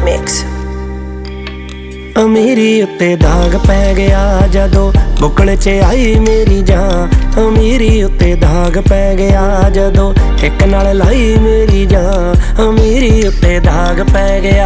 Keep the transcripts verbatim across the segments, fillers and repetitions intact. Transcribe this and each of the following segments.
Mix। अमीरी उत्ते दाग पै गया जदों बुकल च आई मेरी जान। अमीरी उत्ते दाग पै गया जदों एक नाल लाई मेरी जान। अमीरी उत्ते दाग पै गया।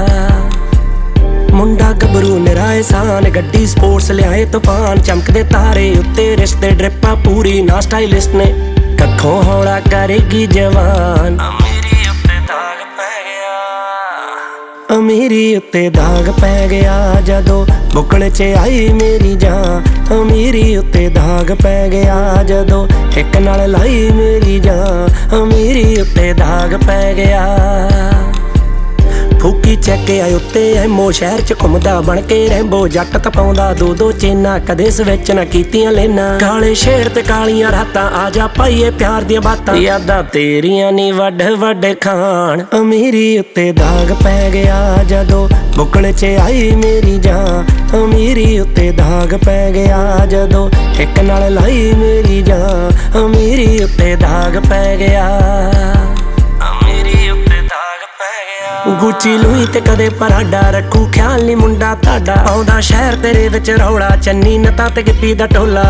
मुंडा गबरू निरा एहसान, गड्डी स्पोर्ट्स लियाए तूफान। चमकदे तारे उत्ते रिश्ते ड्रिपां पूरी ना स्टाइलिस्ट ने कखों हौला करेगी जवान। अमीरी उत्ते दाग पै गया। अमीरी उत्ते दाग पै गया जदों बुकल च आई मेरी जान। अमीरी उत्ते दाग पै गया जदों एक नाल लाई मेरी जान। अमीरी उत्ते दाग पै गया। फूकी चैक आए उत्ते एमो शहर च घुमदा बन के रैंबो। जट तपाउंदा दो दो चेना कदे स्विच ना कीतियां लेना। काले शेर ते कालियां रातां आजा पाईए प्यार दियां बातां। यादां तेरियां नी वड वड खान। अमीरी उत्ते दाग पै गया जदों बुकल च आई मेरी जान। अमीरी उत्ते दाग पै गया जदों एक नाल लाई मेरी जान। अमीरी उत्ते दाग पै गया। गुची लुई ते कदे पराडा रखू ख्याल नी मुंडा ताडा। आउंदा शहर तेरे विच रौला चन्नी नता ते गिप्पी दा टोला।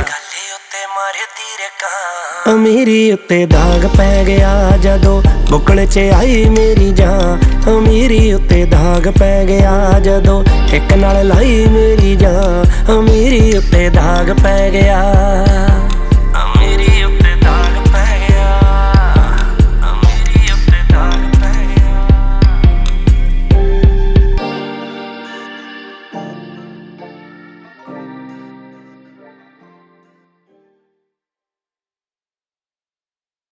अमीरी उत्ते दाग पै गया जदों बुकल च आई मेरी जान। अमीरी उत्ते दाग पै गया जदों एक नाल लाई मेरी जान। अमीरी उत्ते दाग पै गया।